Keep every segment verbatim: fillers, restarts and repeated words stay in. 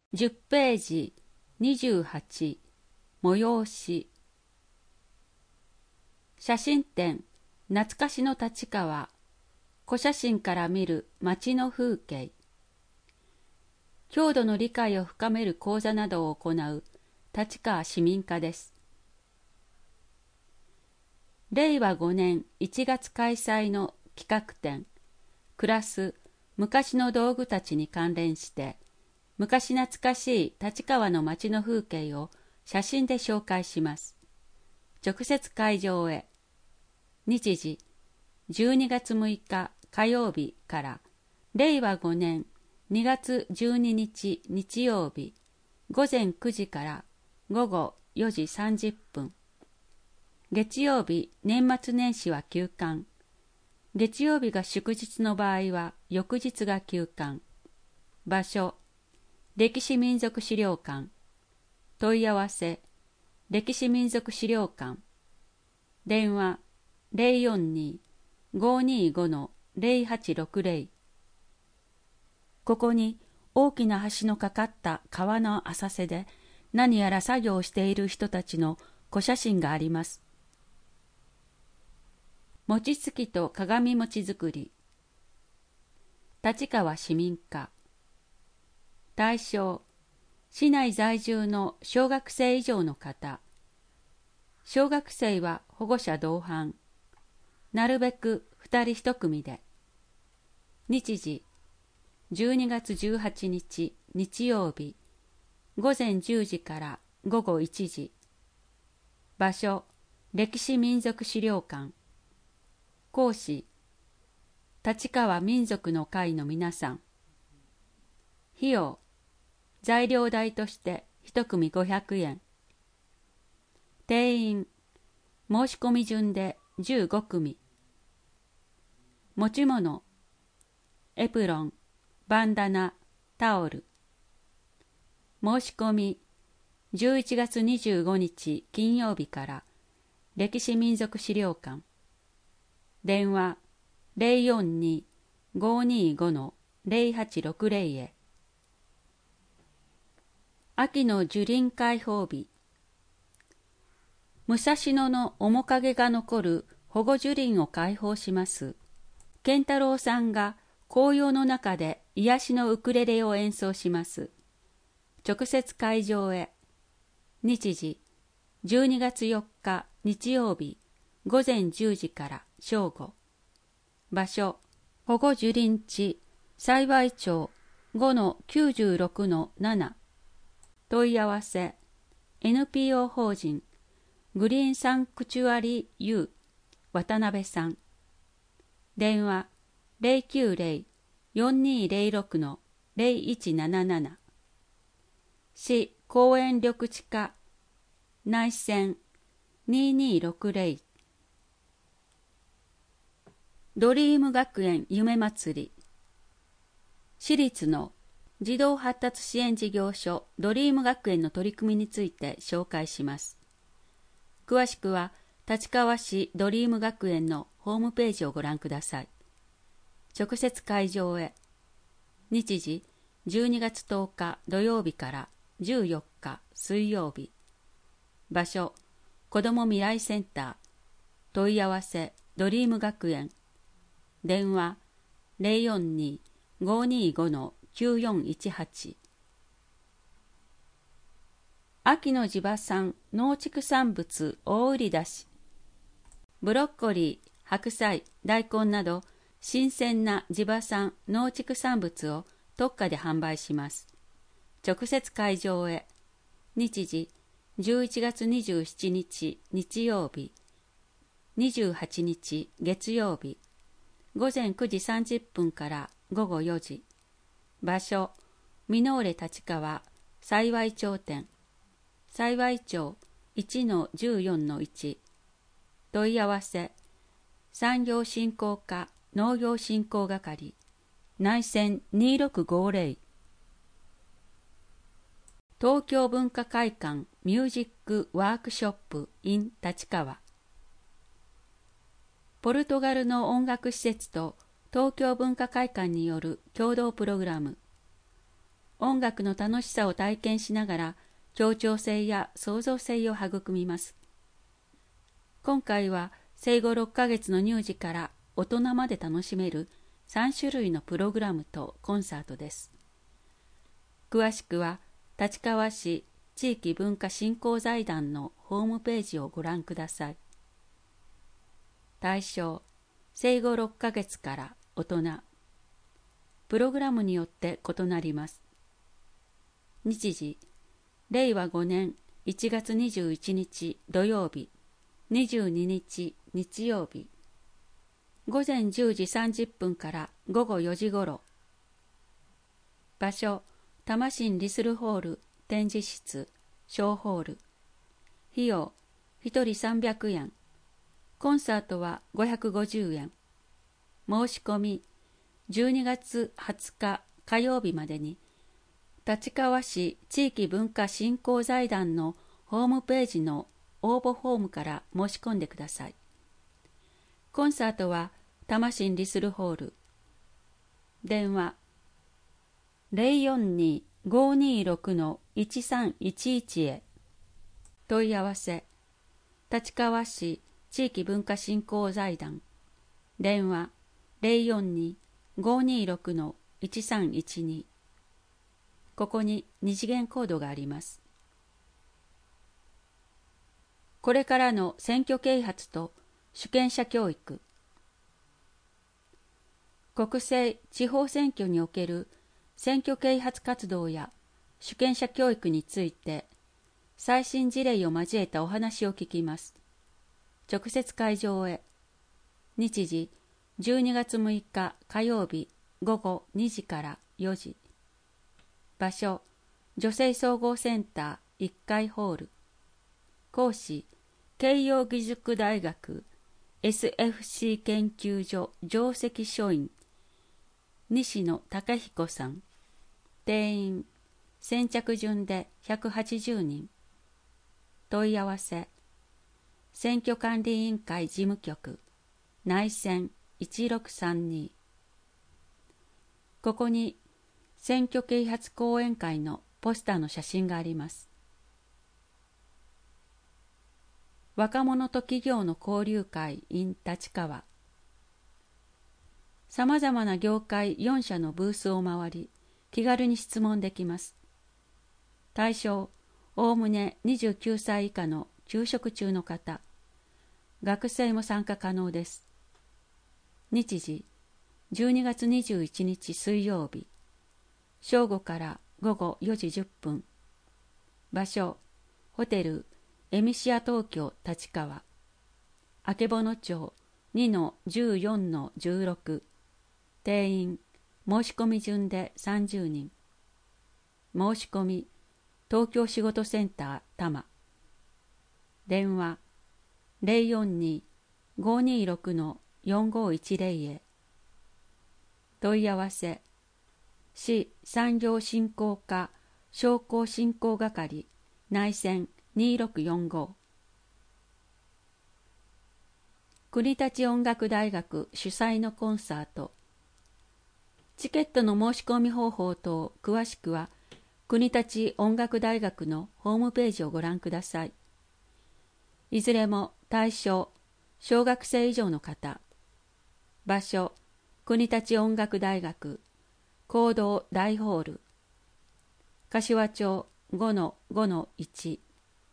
じゅっページにじゅうはち催し写真展懐かしの立川古写真から見る街の風景郷土の理解を深める講座などを行う立川市民課です。れいわごねんいちがつ開催の企画展暮らす昔の道具たちに関連して昔懐かしい立川の街の風景を写真で紹介します。直接会場へ。日時じゅうにがつむいか火曜日かられいわごねんにがつじゅうににち日曜日ごぜんくじからごごよじさんじゅっぷん。月曜日年末年始は休館。月曜日が祝日の場合は翌日が休館。場所歴史民俗資料館。問い合わせ歴史民俗資料館。電話 ゼロよんに ごにーご の ゼロはちろくゼロ。ここに大きな橋のかかった川の浅瀬で何やら作業をしている人たちの小写真があります。餅つきと鏡餅作り。立川市民課。対象、市内在住の小学生以上の方。小学生は保護者同伴。なるべくふたりいち組で。日時、じゅうにがつじゅうはちにち日曜日、ごぜんじゅうじからごごいちじ。場所、歴史民俗資料館。講師、立川民族の会の皆さん。費用、材料代としていち組ごひゃくえん。定員、申し込み順でじゅうご組。持ち物、エプロン、バンダナ、タオル。申し込み、じゅういちがつにじゅうごにち金曜日から歴史民俗資料館。電話ゼロよんに ごにーご の ゼロはちろくゼロへ。秋の樹林開放日。武蔵野の面影が残る保護樹林を開放します。健太郎さんが紅葉の中で癒しのウクレレを演奏します。直接会場へ。日時じゅうにがつよっか日曜日ごぜんじゅうじから正午。場所保護樹林地幸町 ごのきゅうじゅうろくのなな。問い合わせ エヌピーオー 法人グリーンサンクチュアリ U 渡辺さん。電話ゼロきゅうゼロ よんにーゼロろくのゼロいちなななな。市公園緑地課内線にーにーろくゼロ。ドリーム学園夢祭り。私立の児童発達支援事業所ドリーム学園の取り組みについて紹介します。詳しくは立川市ドリーム学園のホームページをご覧ください。直接会場へ。日時じゅうにがつとおか土曜日からじゅうよっか水曜日。場所子ども未来センター。問い合わせドリーム学園。電話ゼロよんに ごにーご のきゅうよんいちはち。秋の地場産農畜産物大売り出し。ブロッコリー、白菜、大根など新鮮な地場産農畜産物を特価で販売します。直接会場へ。日時じゅういちがつにじゅうしちにち日曜日、にじゅうはちにち月曜日、ごぜんくじさんじゅっぷんからごごよじ。場所箕浦立川幸町店。幸町 いちのじゅうよんのいち。問い合わせ産業振興課農業振興係内線にーろくごゼロ。東京文化会館ミュージックワークショップ in 立川。ポルトガルの音楽施設と東京文化会館による共同プログラム。 音楽の楽しさを体験しながら協調性や創造性を育みます。今回は生後ろっかげつの乳児から大人まで楽しめるさんしゅるいのプログラムとコンサートです。詳しくは立川市地域文化振興財団のホームページをご覧ください。対象、生後ろっかげつから大人。プログラムによって異なります。日時、れいわごねんいちがつにじゅういちにち土曜日、にじゅうににち日曜日。ごぜんじゅうじさんじゅっぷんからごごよじごろ。場所、多摩新リスルホール展示室小ホール。費用、ひとりさんびゃくえん。コンサートはごひゃくごじゅうえん。申し込み、じゅうにがつはつか火曜日までに、立川市地域文化振興財団のホームページの応募フォームから申し込んでください。コンサートは多摩新リスルホール。電話 ゼロよんに ごにろく いちさんいちいち へ。問い合わせ、立川市地域文化振興財団。電話 ゼロよんに ごにろく いちさんいちに。ここに二次元コードがあります。これからの選挙啓発と主権者教育。国政・地方選挙における選挙啓発活動や主権者教育について最新事例を交えたお話を聞きます。直接会場へ。日時じゅうにがつむいか火曜日ごごにじからよじ。場所、女性総合センターいっかいホール。講師、慶應義塾大学 エスエフシー 研究所上席書員、西野貴彦さん。定員、先着順でひゃくはちじゅうにん。問い合わせ、選挙管理委員会事務局、内線いちろくさんに。ここに、選挙啓発講演会のポスターの写真があります。若者と企業の交流会 in 立川。さまざまな業界よんしゃのブースを回り、気軽に質問できます。対象、おおむねにじゅうきゅうさい以下の休職中の方。学生も参加可能です。日時、じゅうにがつにじゅういちにち水曜日。正午からごごよじじゅっぷん。場所、ホテルエミシア東京立川。あけぼの町 にのじゅうよんのじゅうろく。定員、申し込み順でさんじゅうにん。申し込み、東京仕事センター多摩。電話、ゼロよんに ごにろく よんごいちゼロ へ。問い合わせ、市産業振興課商工振興係内線にろくよんご。国立音楽大学主催のコンサート。チケットの申し込み方法等詳しくは国立音楽大学のホームページをご覧ください。いずれも対象、小学生以上の方。場所、国立音楽大学講堂大ホール。柏町 ごのごのいち。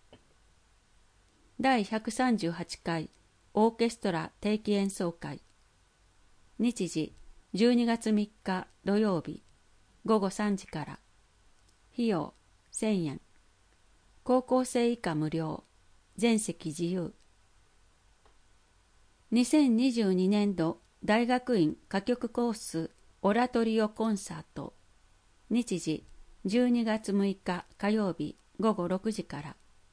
だいひゃくさんじゅうはちかいオーケストラ定期演奏会。日時、じゅうにがつみっか土曜日、ごごさんじから。費用、せんえん。高校生以下無料。全席自由。にせんにじゅうにねんど大学院歌曲コースオラトリオコンサート。日時、じゅうにがつむいか火曜日ごごろくじから。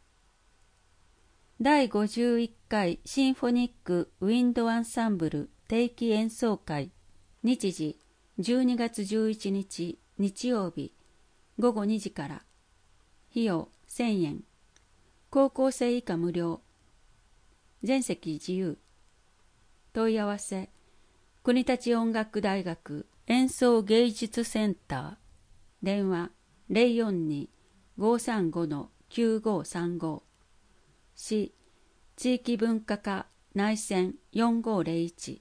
だいごじゅういっかいシンフォニックウィンドアンサンブル定期演奏会。日時、じゅうにがつじゅういちにち日曜日ごごにじから。費用せんえん。高校生以下無料。全席自由。問い合わせ、国立音楽大学演奏芸術センター。電話ゼロよんに ごさんご きゅうごさんご。市地域文化課内線よんごゼロいち。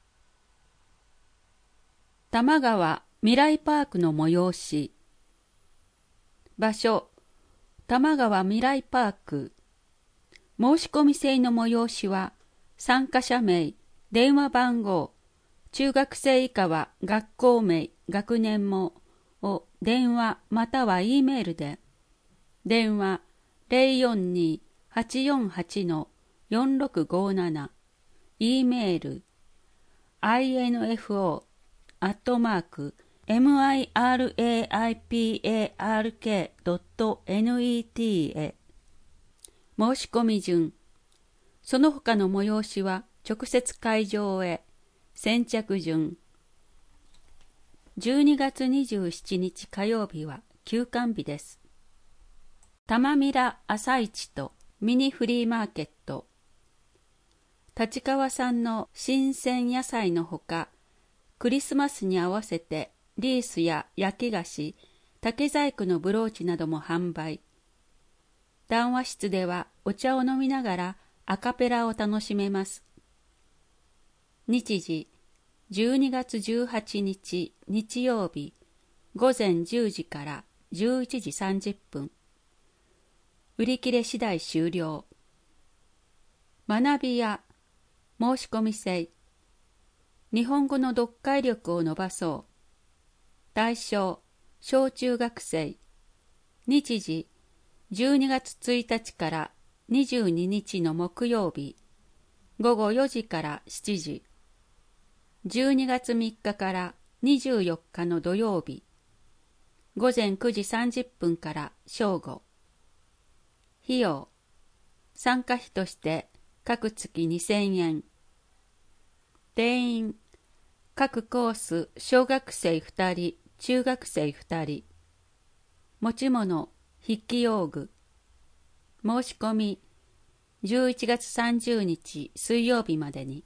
多摩川未来パークの催し。場所、多摩川未来パーク。申し込み制の催しは、参加者名、電話番号、中学生以下は学校名、学年もを電話または E メールで、電話ゼロよんに はちよんはち よんろくごなな、E メール アイエヌエフオー アットマーク ミライパーク ドット ネット へ。申し込み順。その他の催しは直接会場へ。先着順。じゅうにがつにじゅうしちにち火曜日は休館日です。多摩ミラ朝市とミニフリーマーケット。立川産の新鮮野菜のほか、クリスマスに合わせてリースや焼き菓子、竹細工のブローチなども販売。談話室ではお茶を飲みながらアカペラを楽しめます。日時、じゅうにがつじゅうはちにち日曜日、ごぜんじゅうじからじゅういちじさんじゅっぷん。売り切れ次第終了。学びや申し込み制。日本語の読解力を伸ばそう。対象、小中学生。日時、じゅうにがつついたちからにじゅうににちの木曜日、ごごよじからしちじ。じゅうにがつみっかからにじゅうよっかの土曜日、ごぜんくじさんじゅっぷんから正午。費用、参加費として各月にせんえん。定員、各コース小学生ふたり、中学生ふたり。持ち物、筆記用具。申し込み、じゅういちがつさんじゅうにち水曜日までに。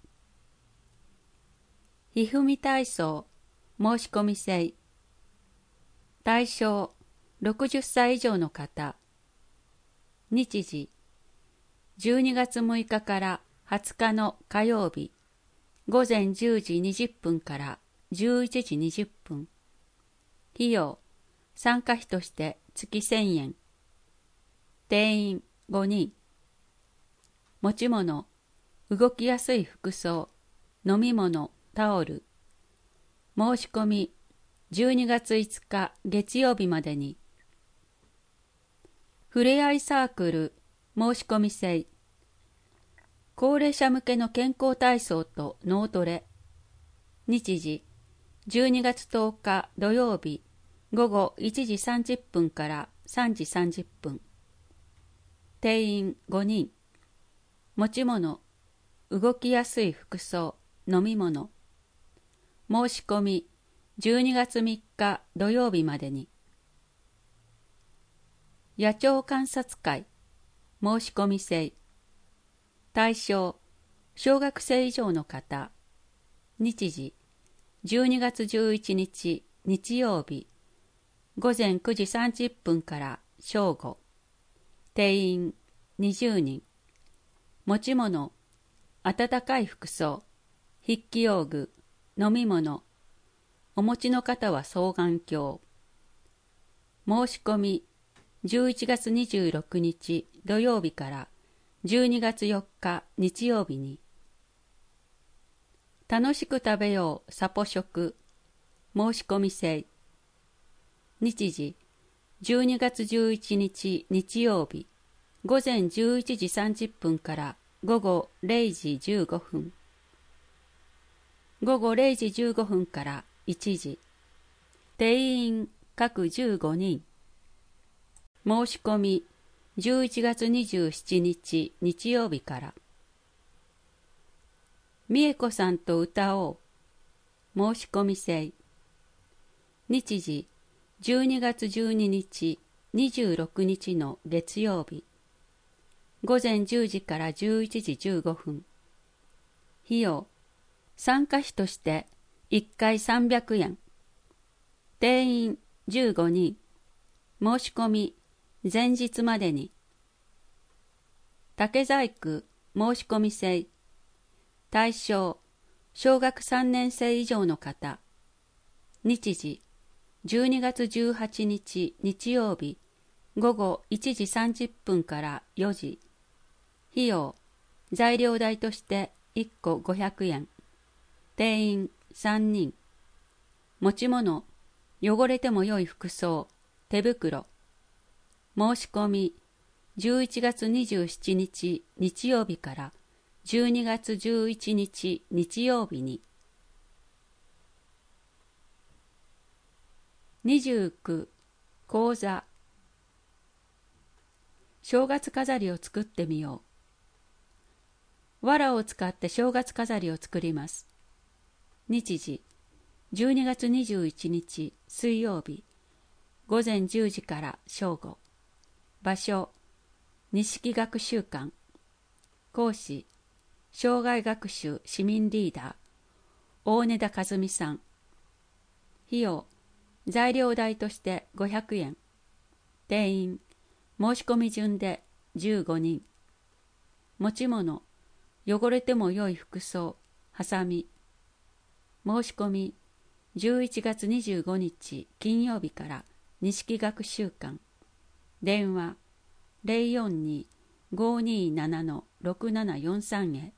ひふみ体操、申し込み制。対象、ろくじゅっさい以上の方。日時、じゅうにがつむいかからはつかの火曜日、ごぜんじゅうじにじゅっぷんからじゅういちじにじゅっぷん。費用、参加費として月せんえん。定員ごにん。持ち物、動きやすい服装、飲み物、タオル。申し込み、じゅうにがついつか月曜日までに。ふれあいサークル、申し込み制。高齢者向けの健康体操と脳トレ。日時、じゅうにがつとおか土曜日、ごごいちじさんじゅっぷんからさんじさんじゅっぷん。定員ごにん。持ち物、動きやすい服装、飲み物。申し込み、じゅうにがつみっか土曜日までに。野鳥観察会、申し込み制。対象、小学生以上の方。日時、じゅうにがつじゅういちにち日曜日、ごぜんくじさんじゅっぷんから正午。定員にじゅうにん。持ち物、暖かい服装、筆記用具、飲み物。お持ちの方は双眼鏡。申し込み、じゅういちがつにじゅうろくにち土曜日からじゅうにがつよっか日曜日に。楽しく食べようサポ食、申し込み制。日時、じゅうにがつじゅういちにち日曜日、ごぜんじゅういちじさんじゅっぷんからごごれいじじゅうごふん。ごごれいじじゅうごふんからいちじ。定員各じゅうごにん。申し込み、じゅういちがつにじゅうしちにち日曜日から。美恵子さんと歌おう。申し込み制。日時、じゅうにがつじゅうににちにじゅうろくにちの月曜日。ごぜんじゅうじからじゅういちじじゅうごふん。費用、参加費としていっかいさんびゃくえん。定員じゅうごにん。 申し込み前日までに。竹細工申し込み制。対象小学さんねん生以上の方。日時じゅうにがつじゅうはちにち日曜日ごごいちじさんじゅっぷんからよじ。費用材料代としていっこごひゃくえん。定員さんにん。持ち物汚れてもよい服装、手袋。申し込みじゅういちがつにじゅうしちにち日曜日からじゅうにがつじゅういちにち日曜日に。にじゅうきゅう講座。正月飾りを作ってみよう。藁を使って正月飾りを作ります。日時じゅうにがつにじゅういちにち水曜日ごぜんじゅうじから正午。場所錦学習館。講師障害学習市民リーダー大根田和美さん。費用材料代としてごひゃくえん。定員申し込み順でじゅうごにん。持ち物汚れてもよい服装、はさみ。申し込みじゅういちがつにじゅうごにち金曜日から錦学習館。電話 ゼロよんに ごにーなな ろくななよんさん へ。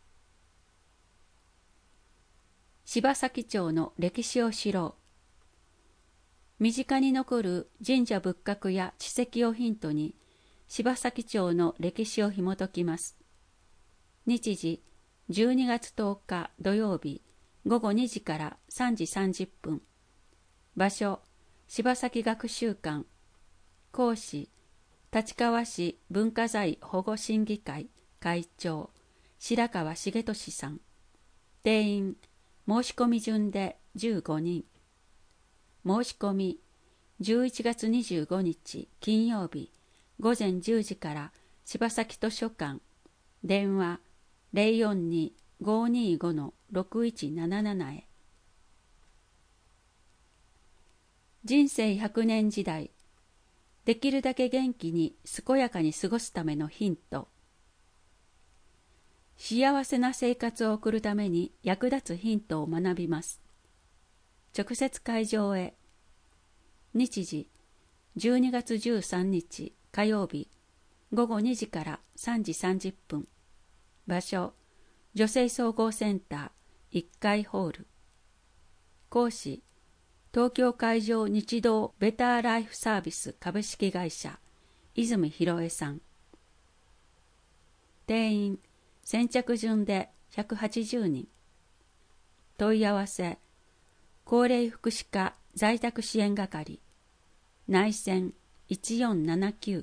柴崎町の歴史を知ろう。身近に残る神社仏閣や地跡をヒントに柴崎町の歴史を紐解きます。日時じゅうにがつとおか土曜日ごごにじからさんじさんじゅっぷん。場所柴崎学習館。講師立川市文化財保護審議会会長白川重俊さん。定員申し込み順でじゅうごにん。申し込みじゅういちがつにじゅうごにち金曜日ごぜんじゅうじから柴崎図書館。電話 ゼロよんに ごにーご ろくいちなななな へ。人生ひゃくねん時代、できるだけ元気に健やかに過ごすためのヒント。幸せな生活を送るために役立つヒントを学びます。直接会場へ。日時じゅうにがつじゅうさんにち火曜日ごごにじからさんじさんじゅっぷん。場所女性総合センターいっかいホール。講師東京海上日動ベターライフサービス株式会社泉博恵さん。定員先着順でひゃくはちじゅうにん。問い合わせ高齢福祉課在宅支援係内線いちよんななきゅう。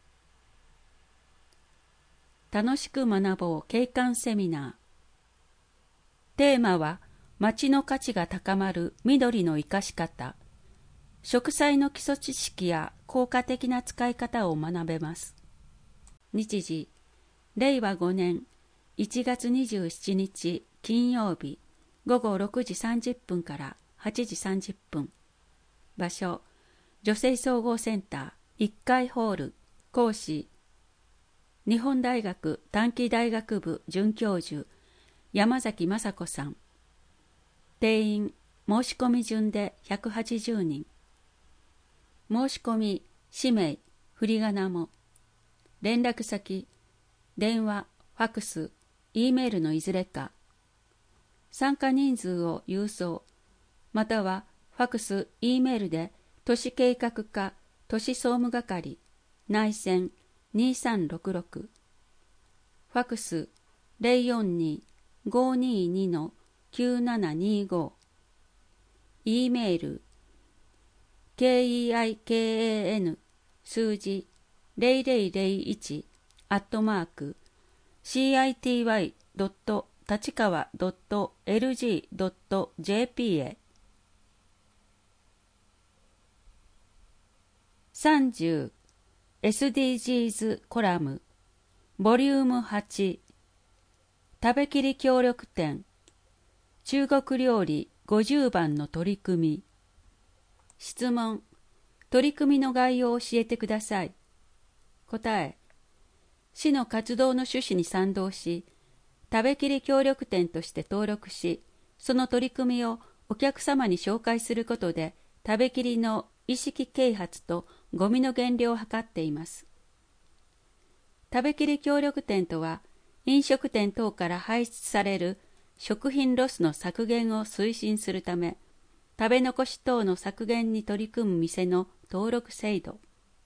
楽しく学ぼう景観セミナー。テーマは町の価値が高まる緑の生かし方。植栽の基礎知識や効果的な使い方を学べます。日時れいわごねんいちがつにじゅうしちにち金曜日ごごろくじさんじゅっぷんからはちじさんじゅっぷん。場所女性総合センターいっかいホール。講師日本大学短期大学部准教授山崎雅子さん。定員申し込み順でひゃくはちじゅうにん。申し込み氏名振り仮名も。連絡先電話ファクス E メールのいずれか。参加人数を郵送またはファクス E メールで都市計画課都市総務係内線にさんろくろく。ファクス ゼロよんに ごにーに きゅうななにご。E メール keikan 数字ゼロゼロゼロいちアットマーク city ドット立川ドット エルジー ドット ジェーピー へ。さんじゅう エスディージーズ コラムボリュームはち食べきり協力店中国料理ごじゅうばんの取り組み。質問取り組みの概要を教えてください。答え、市の活動の趣旨に賛同し、食べきり協力店として登録し、その取り組みをお客様に紹介することで、食べきりの意識啓発とゴミの減量を図っています。食べきり協力店とは、飲食店等から排出される食品ロスの削減を推進するため、食べ残し等の削減に取り組む店の登録制度。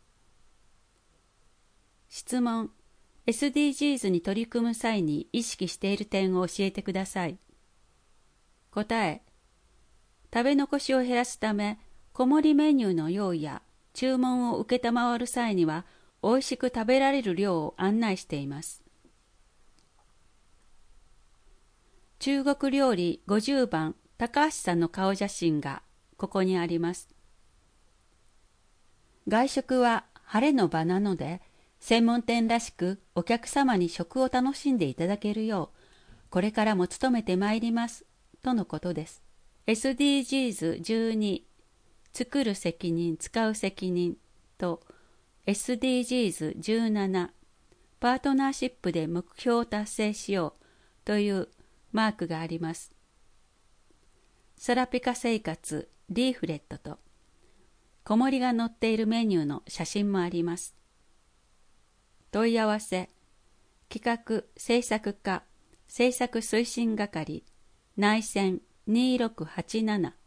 質問。エスディージーズ に取り組む際に意識している点を教えてください。答え。食べ残しを減らすため、子守りメニューの用意や注文を受けたまわる際には、おいしく食べられる量を案内しています。中国料理ごじゅうばん高橋さんの顔写真がここにあります。外食は晴れの場なので、専門店らしくお客様に食を楽しんでいただけるよう、これからも努めてまいります、とのことです。エスディージーズじゅうに、作る責任、使う責任と エスディージーズじゅうなな、パートナーシップで目標を達成しようというマークがあります。サラピカ生活リーフレットと子守が載っているメニューの写真もあります。問い合わせ、企画制作課制作推進係内線にーろくはちなな